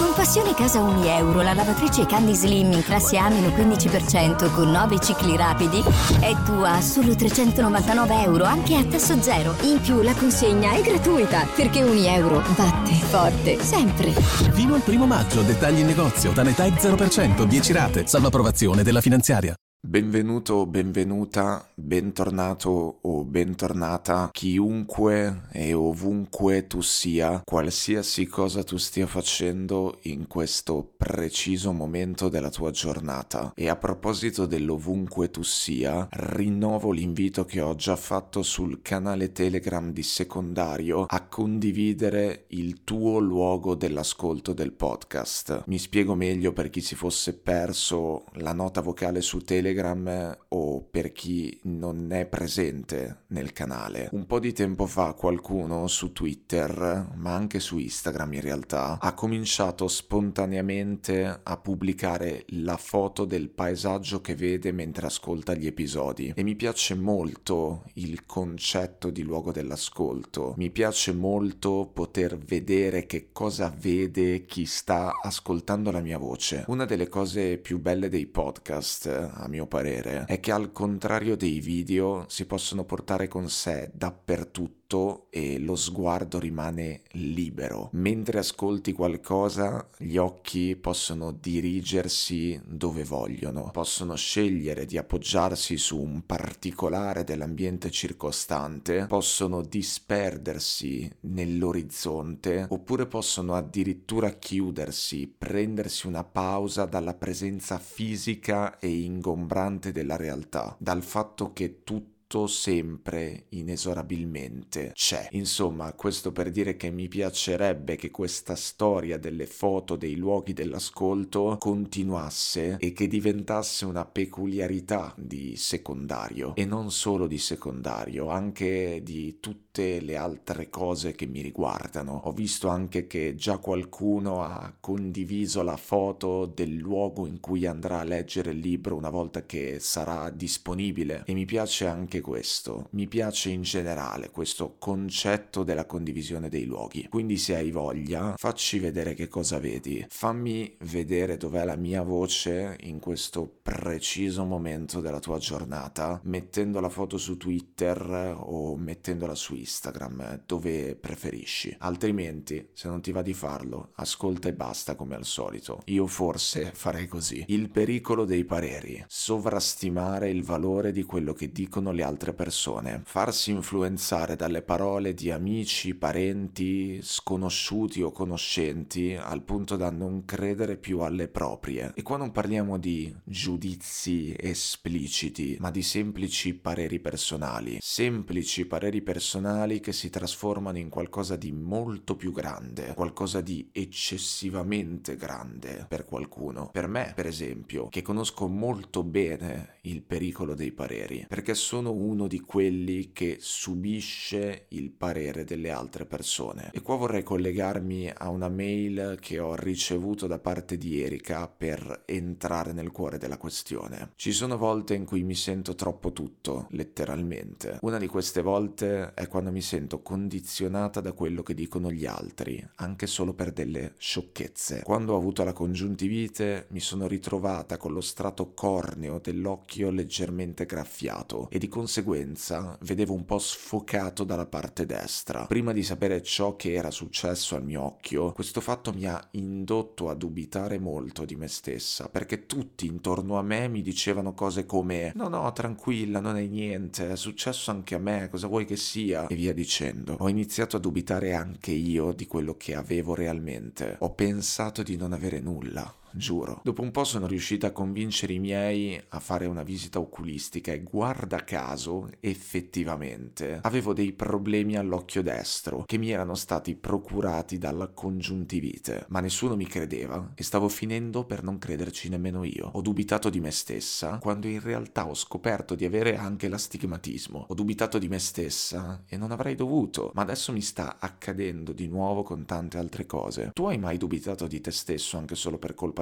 Con Passione Casa €1, la lavatrice Candy Slim in classe A-15% con 9 cicli rapidi è tua a solo €399, anche a tasso zero. In più la consegna è gratuita, perché €1 batte forte sempre. Fino al 1 maggio, dettagli in negozio, Tanetech 0%, 10 rate, salvo approvazione della finanziaria. Benvenuto, benvenuta, bentornato o bentornata, chiunque e ovunque tu sia, qualsiasi cosa tu stia facendo in questo preciso momento della tua giornata. E a proposito dell'ovunque tu sia, rinnovo l'invito che ho già fatto sul canale Telegram di Secondario a condividere il tuo luogo dell'ascolto del podcast. Mi spiego meglio per chi si fosse perso la nota vocale su Telegram o per chi non è presente nel canale. Un po' di tempo fa qualcuno su Twitter, ma anche su Instagram in realtà, ha cominciato spontaneamente a pubblicare la foto del paesaggio che vede mentre ascolta gli episodi. E mi piace molto il concetto di luogo dell'ascolto. Mi piace molto poter vedere che cosa vede chi sta ascoltando la mia voce. Una delle cose più belle dei podcast, a mio parere, è che al contrario dei video si possono portare con sé dappertutto e lo sguardo rimane libero. Mentre ascolti qualcosa, gli occhi possono dirigersi dove vogliono, possono scegliere di appoggiarsi su un particolare dell'ambiente circostante, possono disperdersi nell'orizzonte, oppure possono addirittura chiudersi, prendersi una pausa dalla presenza fisica e ingombrante della realtà, dal fatto che tutto sempre inesorabilmente c'è. Insomma, questo per dire che mi piacerebbe che questa storia delle foto dei luoghi dell'ascolto continuasse e che diventasse una peculiarità di Secondario, e non solo di Secondario, anche di tutte le altre cose che mi riguardano. Ho visto anche che già qualcuno ha condiviso la foto del luogo in cui andrà a leggere il libro una volta che sarà disponibile, e mi piace anche questo, mi piace in generale questo concetto della condivisione dei luoghi. Quindi se hai voglia, facci vedere che cosa vedi, fammi vedere dov'è la mia voce in questo preciso momento della tua giornata, mettendo la foto su Twitter o mettendola su Instagram, dove preferisci. Altrimenti, se non ti va di farlo, ascolta e basta come al solito. Io forse farei così. Il pericolo dei pareri: sovrastimare il valore di quello che dicono le altre persone, farsi influenzare dalle parole di amici, parenti, sconosciuti o conoscenti al punto da non credere più alle proprie. E qua non parliamo di giudizi espliciti, ma di semplici pareri personali che si trasformano in qualcosa di molto più grande, qualcosa di eccessivamente grande per qualcuno. Per me, per esempio, che conosco molto bene il pericolo dei pareri, perché sono uno di quelli che subisce il parere delle altre persone. E qua vorrei collegarmi a una mail che ho ricevuto da parte di Erika per entrare nel cuore della questione. Ci sono volte in cui mi sento troppo tutto, letteralmente. Una di queste volte è quando mi sento condizionata da quello che dicono gli altri, anche solo per delle sciocchezze. Quando ho avuto la congiuntivite mi sono ritrovata con lo strato corneo dell'occhio leggermente graffiato e di conseguenza vedevo un po' sfocato dalla parte destra. Prima di sapere ciò che era successo al mio occhio, questo fatto mi ha indotto a dubitare molto di me stessa, perché tutti intorno a me mi dicevano cose come no, tranquilla, non è niente, è successo anche a me, cosa vuoi che sia? E via dicendo. Ho iniziato a dubitare anche io di quello che avevo realmente. Ho pensato di non avere nulla. Giuro. Dopo un po' sono riuscita a convincere i miei a fare una visita oculistica e guarda caso, effettivamente, avevo dei problemi all'occhio destro che mi erano stati procurati dalla congiuntivite, ma nessuno mi credeva e stavo finendo per non crederci nemmeno io. Ho dubitato di me stessa quando in realtà ho scoperto di avere anche l'astigmatismo. Ho dubitato di me stessa e non avrei dovuto, ma adesso mi sta accadendo di nuovo con tante altre cose. Tu hai mai dubitato di te stesso anche solo per colpa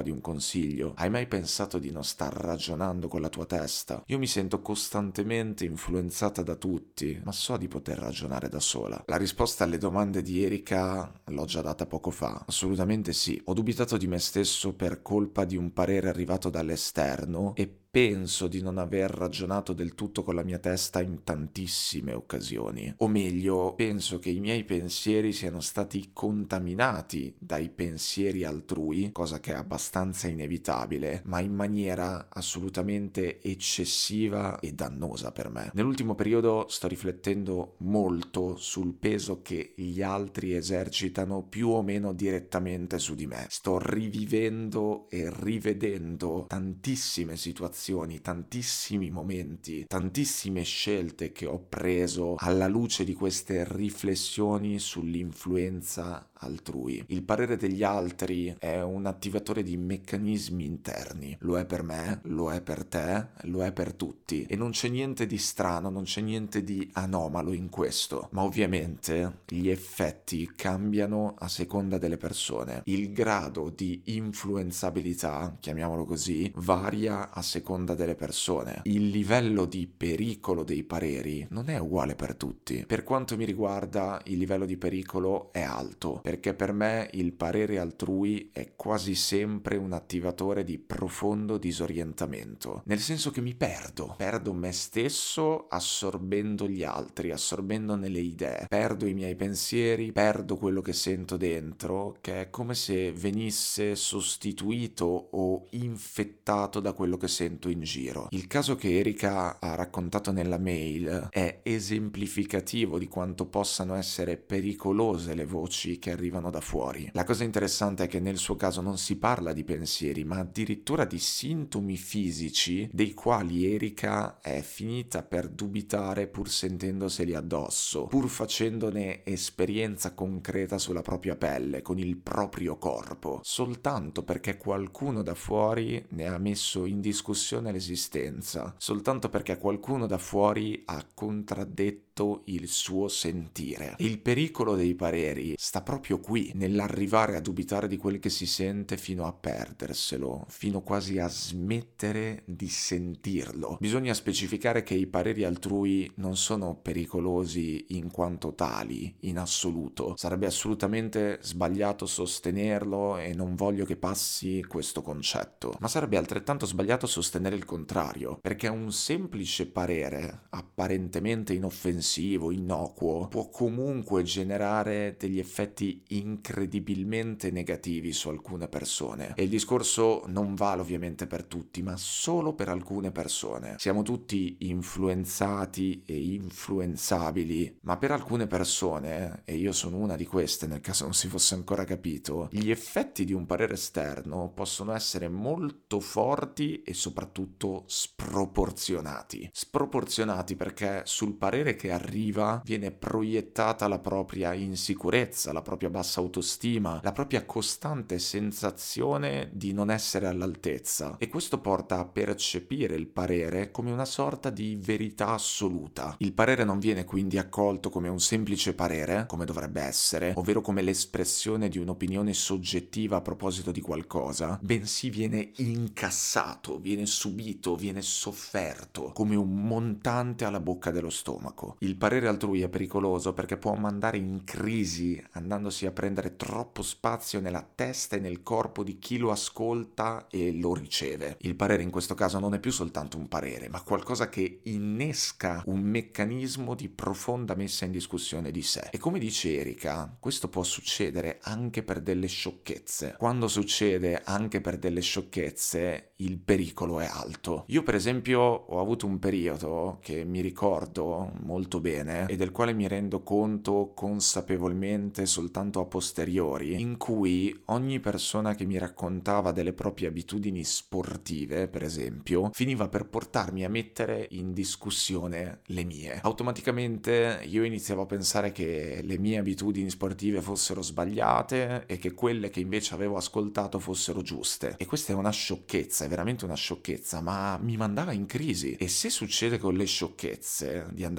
colpa di un consiglio? Hai mai pensato di non star ragionando con la tua testa? Io mi sento costantemente influenzata da tutti, ma so di poter ragionare da sola. La risposta alle domande di Erika l'ho già data poco fa. Assolutamente sì. Ho dubitato di me stesso per colpa di un parere arrivato dall'esterno e penso di non aver ragionato del tutto con la mia testa in tantissime occasioni. O meglio, penso che i miei pensieri siano stati contaminati dai pensieri altrui, cosa che è abbastanza inevitabile, ma in maniera assolutamente eccessiva e dannosa per me. Nell'ultimo periodo sto riflettendo molto sul peso che gli altri esercitano più o meno direttamente su di me. Sto rivivendo e rivedendo tantissime situazioni, tantissimi momenti, tantissime scelte che ho preso alla luce di queste riflessioni sull'influenza altrui. Il parere degli altri è un attivatore di meccanismi interni. Lo è per me, lo è per te, lo è per tutti. E non c'è niente di strano, non c'è niente di anomalo in questo. Ma ovviamente gli effetti cambiano a seconda delle persone. Il grado di influenzabilità, chiamiamolo così, varia a seconda delle persone. Il livello di pericolo dei pareri non è uguale per tutti. Per quanto mi riguarda, il livello di pericolo è alto, perché per me il parere altrui è quasi sempre un attivatore di profondo disorientamento, nel senso che mi perdo me stesso assorbendo gli altri, assorbendone le idee, perdo i miei pensieri, perdo quello che sento dentro, che è come se venisse sostituito o infettato da quello che sento in giro. Il caso che Erika ha raccontato nella mail è esemplificativo di quanto possano essere pericolose le voci che arrivano da fuori. La cosa interessante è che nel suo caso non si parla di pensieri, ma addirittura di sintomi fisici dei quali Erika è finita per dubitare pur sentendoseli addosso, pur facendone esperienza concreta sulla propria pelle, con il proprio corpo, soltanto perché qualcuno da fuori ne ha messo in discussione l'esistenza, soltanto perché qualcuno da fuori ha contraddetto il suo sentire. E il pericolo dei pareri sta proprio qui, nell'arrivare a dubitare di quel che si sente fino a perderselo, fino quasi a smettere di sentirlo. Bisogna specificare che i pareri altrui non sono pericolosi in quanto tali, in assoluto. Sarebbe assolutamente sbagliato sostenerlo e non voglio che passi questo concetto. Ma sarebbe altrettanto sbagliato sostenere il contrario, perché un semplice parere, apparentemente inoffensivo, innocuo, può comunque generare degli effetti incredibilmente negativi su alcune persone. E il discorso non vale ovviamente per tutti, ma solo per alcune persone. Siamo tutti influenzati e influenzabili, ma per alcune persone, e io sono una di queste nel caso non si fosse ancora capito, gli effetti di un parere esterno possono essere molto forti e soprattutto sproporzionati. Sproporzionati perché sul parere che arriva viene proiettata la propria insicurezza, la propria bassa autostima, la propria costante sensazione di non essere all'altezza, e questo porta a percepire il parere come una sorta di verità assoluta. Il parere non viene quindi accolto come un semplice parere, come dovrebbe essere, ovvero come l'espressione di un'opinione soggettiva a proposito di qualcosa, bensì viene incassato, viene subito, viene sofferto come un montante alla bocca dello stomaco. Il parere altrui è pericoloso perché può mandare in crisi, andandosi a prendere troppo spazio nella testa e nel corpo di chi lo ascolta e lo riceve. Il parere in questo caso non è più soltanto un parere, ma qualcosa che innesca un meccanismo di profonda messa in discussione di sé. E come dice Erika, questo può succedere anche per delle sciocchezze. Quando succede anche per delle sciocchezze, il pericolo è alto. Io per esempio ho avuto un periodo che mi ricordo molto bene e del quale mi rendo conto consapevolmente soltanto a posteriori, in cui ogni persona che mi raccontava delle proprie abitudini sportive, per esempio, finiva per portarmi a mettere in discussione le mie. Automaticamente io iniziavo a pensare che le mie abitudini sportive fossero sbagliate e che quelle che invece avevo ascoltato fossero giuste. E questa è una sciocchezza, è veramente una sciocchezza, ma mi mandava in crisi. E se succede con le sciocchezze di andare in crisi,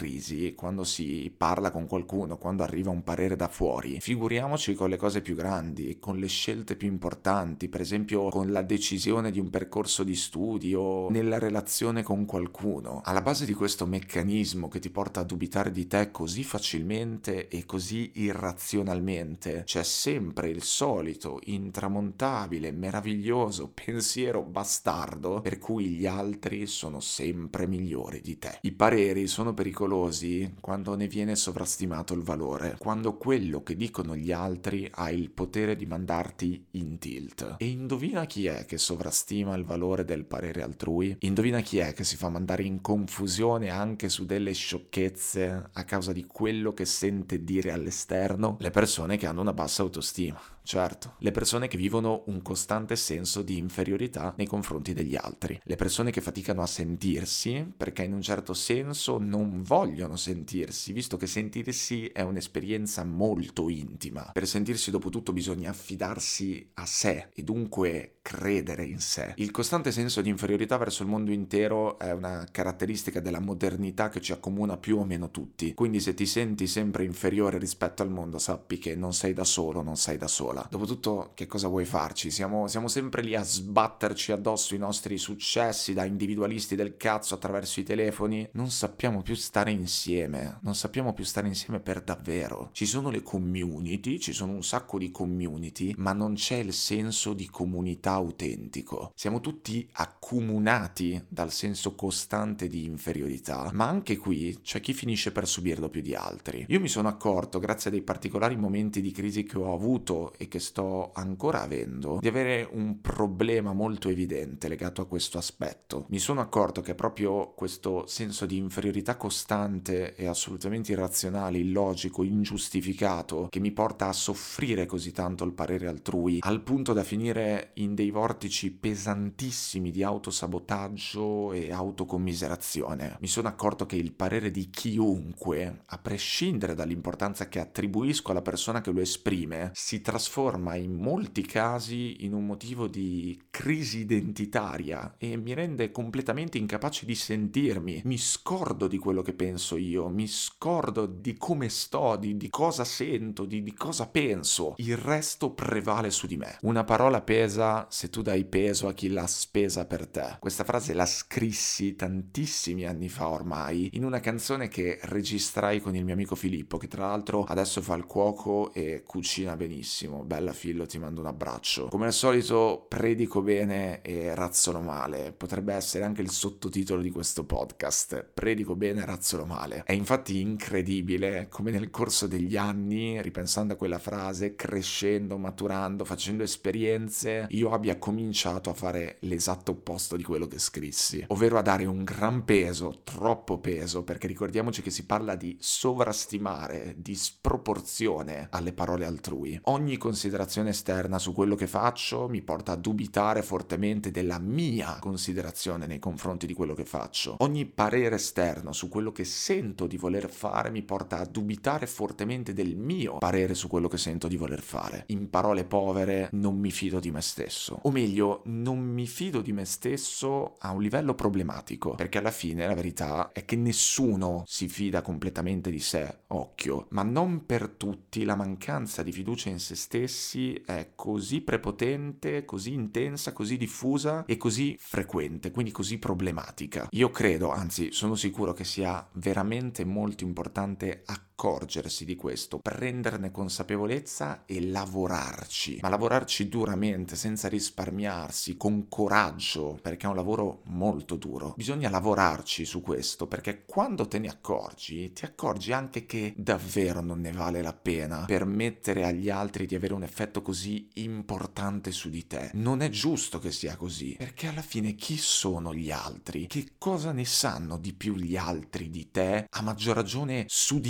crisi, quando si parla con qualcuno, quando arriva un parere da fuori, figuriamoci con le cose più grandi, con le scelte più importanti, per esempio con la decisione di un percorso di studio, nella relazione con qualcuno. Alla base di questo meccanismo che ti porta a dubitare di te così facilmente e così irrazionalmente, c'è sempre il solito, intramontabile, meraviglioso pensiero bastardo per cui gli altri sono sempre migliori di te. I pareri sono pericolosi quando ne viene sovrastimato il valore, quando quello che dicono gli altri ha il potere di mandarti in tilt. E indovina chi è che sovrastima il valore del parere altrui? Indovina chi è che si fa mandare in confusione anche su delle sciocchezze a causa di quello che sente dire all'esterno? Le persone che hanno una bassa autostima. Certo, le persone che vivono un costante senso di inferiorità nei confronti degli altri, le persone che faticano a sentirsi perché in un certo senso non vogliono sentirsi, visto che sentirsi è un'esperienza molto intima. Per sentirsi dopo tutto bisogna affidarsi a sé e dunque credere in sé. Il costante senso di inferiorità verso il mondo intero è una caratteristica della modernità che ci accomuna più o meno tutti, quindi se ti senti sempre inferiore rispetto al mondo sappi che non sei da solo, non sei da sola. Dopotutto, che cosa vuoi farci? Siamo sempre lì a sbatterci addosso i nostri successi da individualisti del cazzo attraverso i telefoni. Non sappiamo più stare insieme. Non sappiamo più stare insieme per davvero. Ci sono le community, ci sono un sacco di community, ma non c'è il senso di comunità autentico. Siamo tutti accomunati dal senso costante di inferiorità, ma anche qui c'è chi finisce per subirlo più di altri. Io mi sono accorto, grazie a dei particolari momenti di crisi che ho avuto e che sto ancora avendo, di avere un problema molto evidente legato a questo aspetto. Mi sono accorto che proprio questo senso di inferiorità costante e assolutamente irrazionale, illogico, ingiustificato, che mi porta a soffrire così tanto il parere altrui, al punto da finire in dei vortici pesantissimi di autosabotaggio e autocommiserazione. Mi sono accorto che il parere di chiunque, a prescindere dall'importanza che attribuisco alla persona che lo esprime, si trasforma in molti casi in un motivo di crisi identitaria e mi rende completamente incapace di sentirmi. Mi scordo di quello che penso io, mi scordo di come sto, di cosa sento, di cosa penso. Il resto prevale su di me. Una parola pesa se tu dai peso a chi l'ha spesa per te. Questa frase la scrissi tantissimi anni fa ormai in una canzone che registrai con il mio amico Filippo, che tra l'altro adesso fa il cuoco e cucina benissimo. Bella Fillo, ti mando un abbraccio. Come al solito predico bene e razzolo male. Potrebbe essere anche il sottotitolo di questo podcast. Predico bene e razzolo male. È infatti incredibile come nel corso degli anni, ripensando a quella frase, crescendo, maturando, facendo esperienze, io abbia cominciato a fare l'esatto opposto di quello che scrissi, ovvero a dare un gran peso, troppo peso, perché ricordiamoci che si parla di sovrastimare, di sproporzione alle parole altrui. Ogni considerazione esterna su quello che faccio mi porta a dubitare fortemente della mia considerazione nei confronti di quello che faccio. Ogni parere esterno su quello che sento di voler fare mi porta a dubitare fortemente del mio parere su quello che sento di voler fare. In parole povere, non mi fido di me stesso. O meglio, non mi fido di me stesso a un livello problematico, perché alla fine la verità è che nessuno si fida completamente di sé, occhio, ma non per tutti la mancanza di fiducia in se stessi è così prepotente, così intensa, così diffusa e così frequente, quindi così problematica. Io credo, anzi sono sicuro che sia veramente molto importante accorgersi di questo, prenderne consapevolezza e lavorarci, ma lavorarci duramente, senza risparmiarsi, con coraggio, perché è un lavoro molto duro. Bisogna lavorarci su questo, perché quando te ne accorgi, ti accorgi anche che davvero non ne vale la pena permettere agli altri di avere un effetto così importante su di te. Non è giusto che sia così, perché alla fine chi sono gli altri? Che cosa ne sanno di più gli altri di te, a maggior ragione su di te?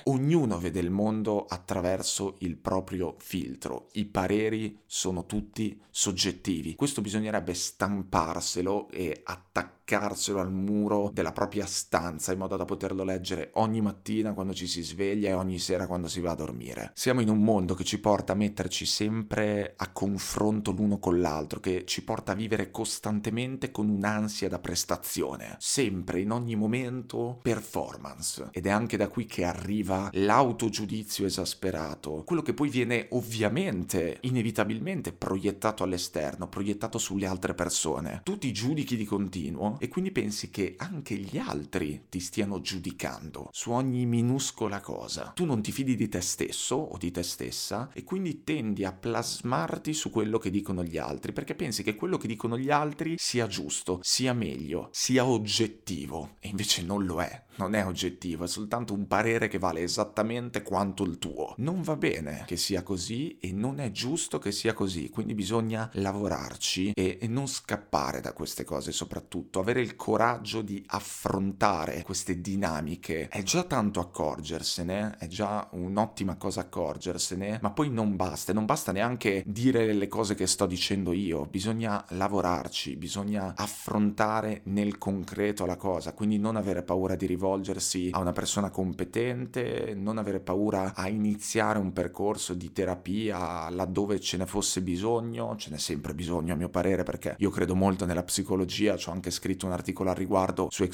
ognuno vede il mondo attraverso il proprio filtro, i pareri sono tutti soggettivi. Questo bisognerebbe stamparselo e attaccarselo al muro della propria stanza in modo da poterlo leggere ogni mattina quando ci si sveglia e ogni sera quando si va a dormire. Siamo in un mondo che ci porta a metterci sempre a confronto l'uno con l'altro, che ci porta a vivere costantemente con un'ansia da prestazione, sempre, in ogni momento, performance. Ed è anche da qui che arriva l'autogiudizio esasperato, quello che poi viene ovviamente, inevitabilmente proiettato all'esterno, proiettato sulle altre persone. Tu ti giudichi di continuo e quindi pensi che anche gli altri ti stiano giudicando su ogni minuscola cosa. Tu non ti fidi di te stesso o di te stessa e quindi tendi a plasmarti su quello che dicono gli altri, perché pensi che quello che dicono gli altri sia giusto, sia meglio, sia oggettivo, e invece non lo è. Non è oggettivo, è soltanto un parere che vale esattamente quanto il tuo. Non va bene che sia così e non è giusto che sia così, quindi bisogna lavorarci e non scappare da queste cose, soprattutto avere il coraggio di affrontare queste dinamiche. È già tanto accorgersene, è già un'ottima cosa accorgersene, ma poi non basta neanche dire le cose che sto dicendo io, bisogna lavorarci, bisogna affrontare nel concreto la cosa, quindi non avere paura di rivolgersi a una persona competente, non avere paura a iniziare un percorso di terapia laddove ce ne fosse bisogno, ce n'è sempre bisogno a mio parere, perché io credo molto nella psicologia, ci ho anche scritto un articolo al riguardo su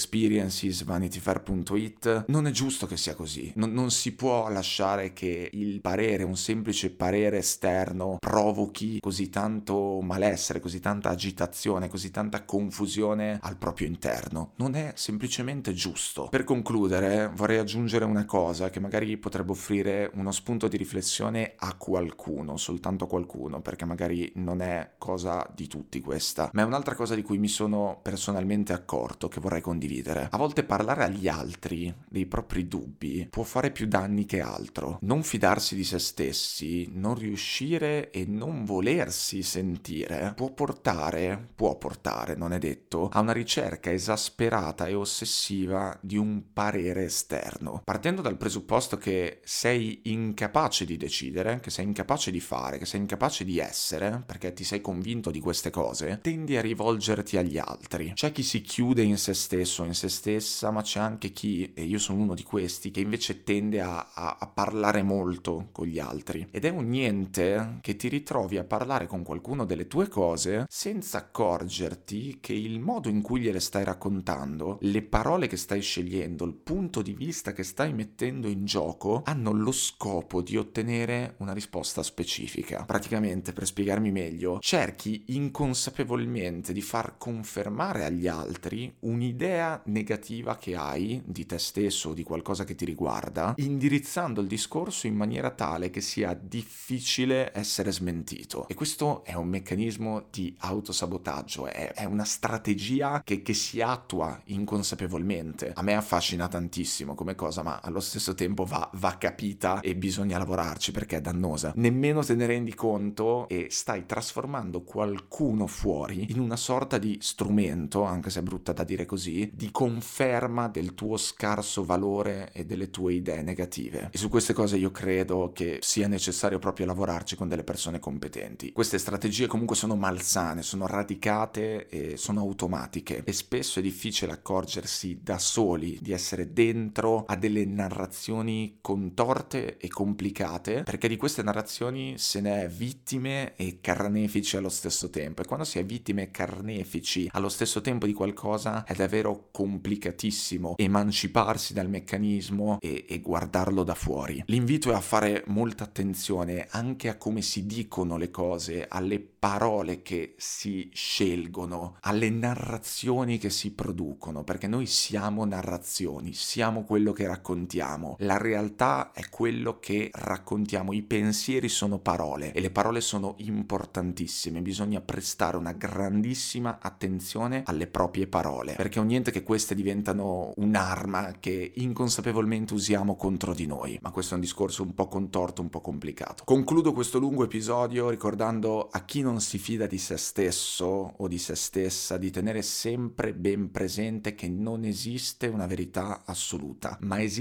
experiences.vanityfair.it. Non è giusto che sia così, non si può lasciare che il parere, un semplice parere esterno, provochi così tanto malessere, così tanta agitazione, così tanta confusione al proprio interno. Non è semplicemente giusto. Per concludere, vorrei aggiungere una cosa che magari potrebbe offrire uno spunto di riflessione a qualcuno, soltanto a qualcuno, perché magari non è cosa di tutti questa, ma è un'altra cosa di cui mi sono personalmente accorto, che vorrei condividere. A volte parlare agli altri dei propri dubbi può fare più danni che altro. Non fidarsi di se stessi, non riuscire e non volersi sentire può portare, non è detto, a una ricerca esasperata e ossessiva di un parere esterno, partendo dal presupposto che sei incapace di decidere, che sei incapace di fare, che sei incapace di essere, perché ti sei convinto di queste cose, tendi a rivolgerti agli altri. C'è chi si chiude in se stesso, in se stessa, ma c'è anche chi, e io sono uno di questi, che invece tende a parlare molto con gli altri. Ed è un niente che ti ritrovi a parlare con qualcuno delle tue cose senza accorgerti che il modo in cui gliele stai raccontando, le parole che stai scegliendo, il punto di vista che stai mettendo in gioco hanno lo scopo di ottenere una risposta specifica. Praticamente, per spiegarmi meglio, cerchi inconsapevolmente di far confermare agli altri un'idea negativa che hai di te stesso o di qualcosa che ti riguarda, indirizzando il discorso in maniera tale che sia difficile essere smentito. E questo è un meccanismo di autosabotaggio, è una strategia che si attua inconsapevolmente. A me affascina tantissimo come cosa, ma allo stesso tempo va capita e bisogna lavorarci perché è dannosa. Nemmeno te ne rendi conto e stai trasformando qualcuno fuori in una sorta di strumento, anche se è brutta da dire così, di conferma del tuo scarso valore e delle tue idee negative. E su queste cose io credo che sia necessario proprio lavorarci con delle persone competenti. Queste strategie comunque sono malsane, sono radicate e sono automatiche e spesso è difficile accorgersi da soli di essere dentro a delle narrazioni contorte e complicate, perché di queste narrazioni se ne è vittime e carnefici allo stesso tempo, e quando si è vittime e carnefici allo stesso tempo di qualcosa è davvero complicatissimo emanciparsi dal meccanismo e guardarlo da fuori. L'invito è a fare molta attenzione anche a come si dicono le cose, alle parole che si scelgono, alle narrazioni che si producono, perché noi siamo narrazioni, siamo quello che raccontiamo, la realtà è quello che raccontiamo, i pensieri sono parole e le parole sono importantissime, bisogna prestare una grandissima attenzione alle proprie parole, perché è un niente che queste diventano un'arma che inconsapevolmente usiamo contro di noi, ma questo è un discorso un po' contorto, un po' complicato. Concludo questo lungo episodio ricordando a chi non si fida di se stesso o di se stessa di tenere sempre ben presente che non esiste una verità assoluta, ma esiste la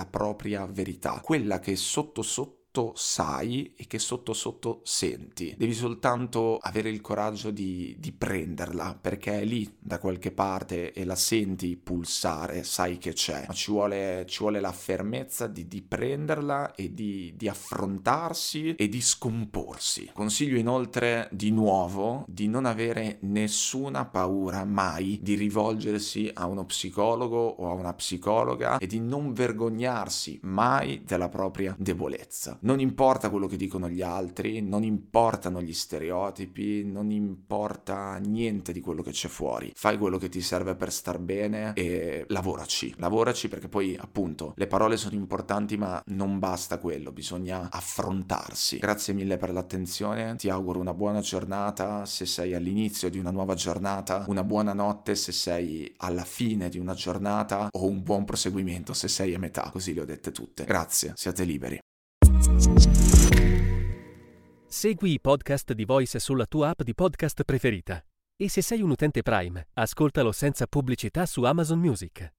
propria verità, quella che sotto sotto sai e che sotto sotto senti. Devi soltanto avere il coraggio di prenderla, perché è lì da qualche parte e la senti pulsare, sai che c'è, ma ci vuole la fermezza di prenderla e di affrontarsi e di scomporsi. Consiglio inoltre di nuovo di non avere nessuna paura mai di rivolgersi a uno psicologo o a una psicologa e di non vergognarsi mai della propria debolezza. Non importa quello che dicono gli altri, non importano gli stereotipi, non importa niente di quello che c'è fuori. Fai quello che ti serve per star bene e lavoraci perché poi appunto le parole sono importanti, ma non basta quello, bisogna affrontarsi. Grazie mille per l'attenzione, ti auguro una buona giornata se sei all'inizio di una nuova giornata, una buona notte se sei alla fine di una giornata o un buon proseguimento se sei a metà, così le ho dette tutte. Grazie, siate liberi. Segui i podcast di Voice sulla tua app di podcast preferita. E se sei un utente Prime, ascoltalo senza pubblicità su Amazon Music.